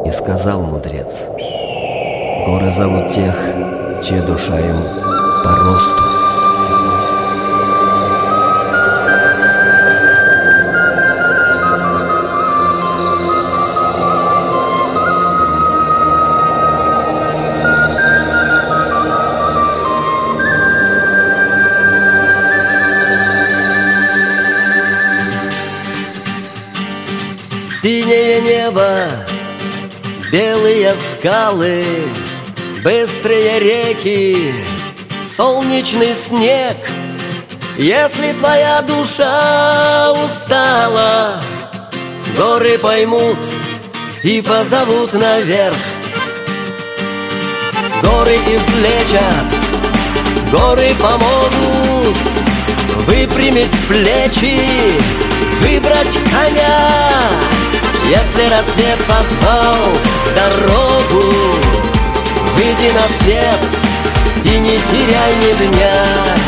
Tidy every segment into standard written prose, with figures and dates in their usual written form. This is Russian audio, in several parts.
И сказал мудрец: горы зовут тех, чья душа им по росту. Синее небо, белые скалы, быстрые реки, солнечный снег. Если твоя душа устала, горы поймут и позовут наверх. Горы излечат, горы помогут выпрямить плечи, выбрать коня. Если рассвет позвал дорогу, выйди на свет и не теряй ни дня.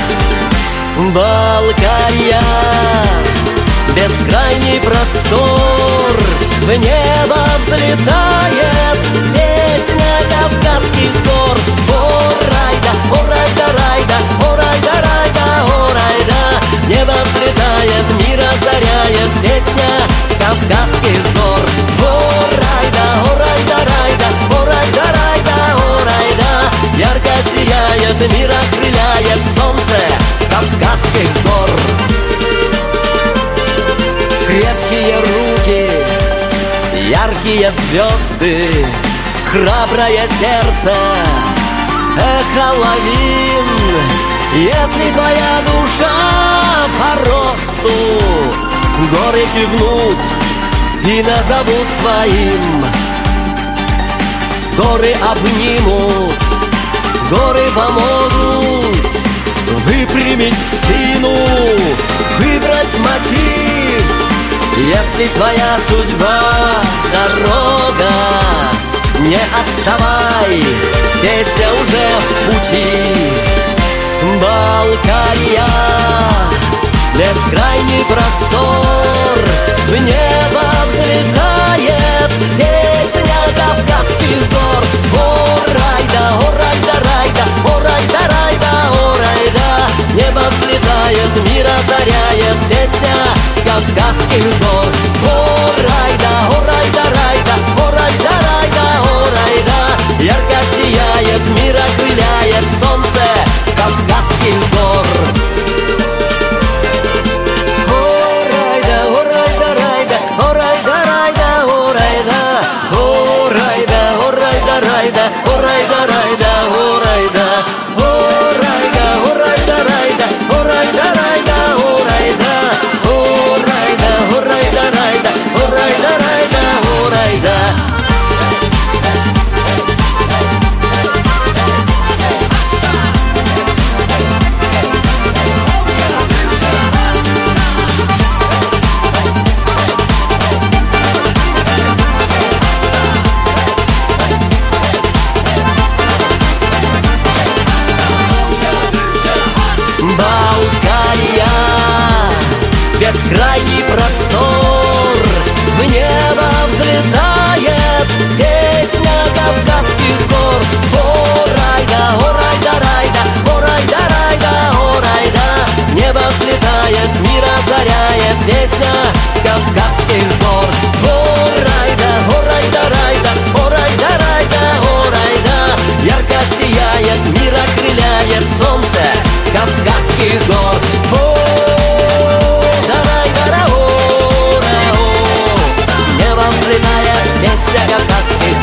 Балкария, бескрайний простор, в небо взлетает песня Кавказских гор. О-райда, о-райда, райда, о-райда, райда, о-райда. Небо взлетает, мир озаряет песня Кавказских гор. О-райда, о-райда, райда, о-райда, райда, о-райда. Ярко сияет, мир окрыляет солнце Кавказских гор. Крепкие руки, яркие звезды, храброе сердце, эхо лавин. Если твоя душа по росту, горы кивнут и назовут своим. Горы обнимут, горы помогут выпрямить спину, выбрать мотив. Если твоя судьба — дорога, не отставай, песня уже в пути. Балкария, бескрайний простор, в небо взлетает песня Кавказских гор. О-райда, о-райда, райда, о-райда, райда, о-райда. Небо взлетает, мир озаряет песня Кавказских гор. О-райда, о-райда, райда, о-райда, райда, о-райда. Ярко сияет, мир окрыляет солнце Кавказских гор. Балкария, бескрайний простор, в небо взлетает песня Кавказских гор. О-райда, о-райда, райда, о-райда, райда, о-райда. Небо взлетает, мир озаряет песня Кавказских гор. О-райда, о-райда, райда, о-райда, райда, о-райда. Ярко сияет, мир окрыляет солнце Кавказских гор. О-да-рай-да-ра-о-ра-о. Небо взлетает песня Кавказских